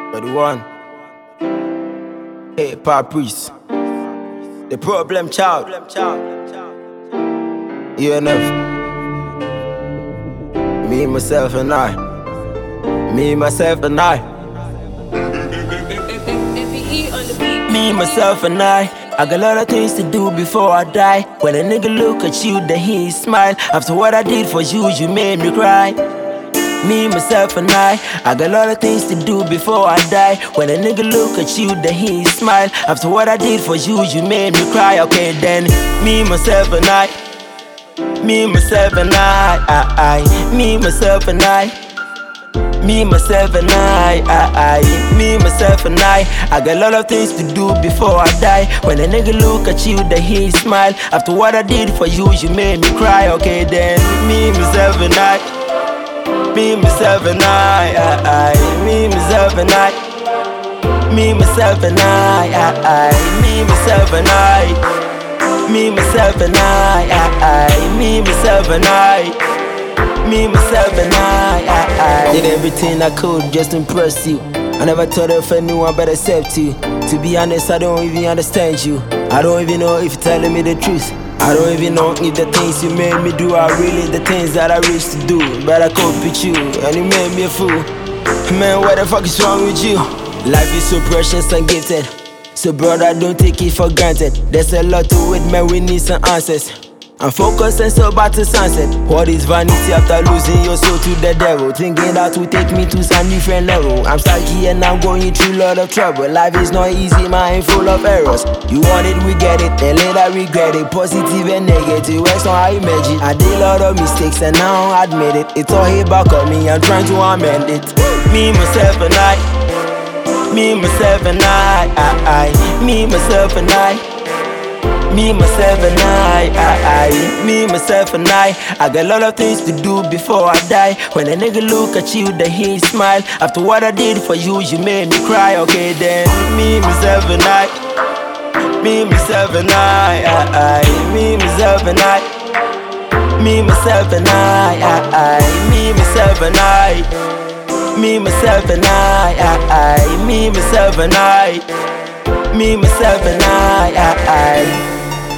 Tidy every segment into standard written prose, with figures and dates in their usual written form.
But the one, hey, Pop Priest, the problem child, ENF, me, myself, and I, me, myself, and I, me, myself, and I got a lot of things to do before I die. When a nigga look at you, then he smile. After what I did for you, you made me cry. Me, myself, and I got a lot of things to do before I die. When a nigga look at you, then he smile. After what I did for you, you made me cry. Okay, then me, myself, and I, me, myself, and I, me, myself, and I, me, myself, and I, me, myself, and I got a lot of things to do before I die. When a nigga look at you, then he smile. After what I did for you, you made me cry. Okay, then me, myself, and I, me, myself, and I, me, myself, and I, me, myself, and I, me, myself, and I, me, myself, and I, me, myself, and I, me, myself, and I did everything I could just to impress you. I never thought of anyone but accept you. To be honest, I don't even understand you. I don't even know if you're telling me the truth. I don't even know if the things you made me do are really the things that I wish to do. But I cope with you, and you made me a fool. Man, what the fuck is wrong with you? Life is so precious and gifted, so brother, don't take it for granted. There's a lot to it, man, we need some answers. I'm focused and so about to sunset. What is vanity after losing your soul to the devil? Thinking that will take me to some different level. I'm stuck here and I'm going through a lot of trouble. Life is not easy, mind full of errors. You want it, we get it, and later regret it. Positive and negative, that's not how you measure it. I did a lot of mistakes and now I admit it. It's all here back on me, I'm trying to amend it. Me, myself, and I, me, myself, and I, me, myself, and I, me, myself, and I, me, myself, and I got a lot of things to do before I die. When a nigga look at you, then he smile. After what I did for you, you made me cry. Okay, then me, myself, and I, me, myself, and I, me, myself, and I, me, myself, and I, me, myself, and I, me, myself, and I, me, myself, and I, me, myself, and I.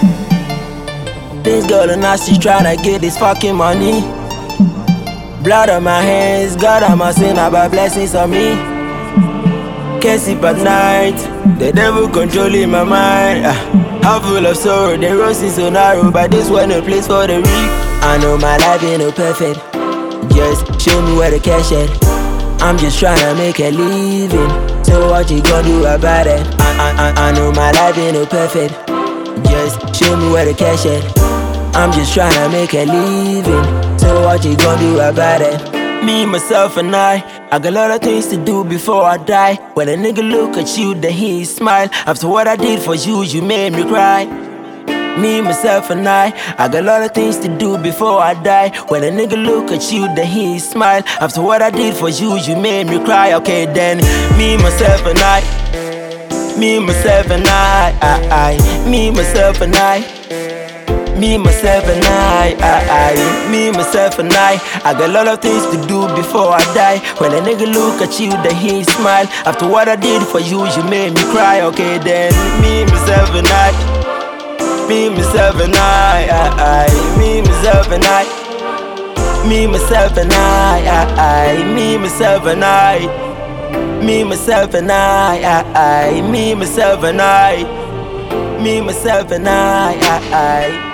This girl and I, she's tryna get this fucking money. Blood on my hands, God on my sin, about blessings on me. Can't sleep at night, the devil controlling my mind. How full of sorrow, the road seems so narrow, but this one a place for the weak. I know my life ain't no perfect, just show me where the cash at. I'm just tryna make a living, so what you gonna do about it? I know my life ain't no perfect, just show me where the cash at. I'm just tryna make a living, so what you gonna do about it? Me, myself, and I got a lot of things to do before I die. When a nigga look at you, then he smile. After what I did for you, you made me cry. Me, myself, and I got a lot of things to do before I die. When a nigga look at you, then he smile. After what I did for you, you made me cry. Okay, then me, myself, and I, me, myself, and I, me, myself, and I, me, myself, and I, me, myself, and I got a lot of things to do before I die. When a nigga look at you, then he smile. After what I did for you, you made me cry. Okay, then me, myself, and I, me, myself, and I, me, myself, and I, me, myself, and I, me, myself, and I, me, myself, and I, me, myself, and I, me, myself, and I.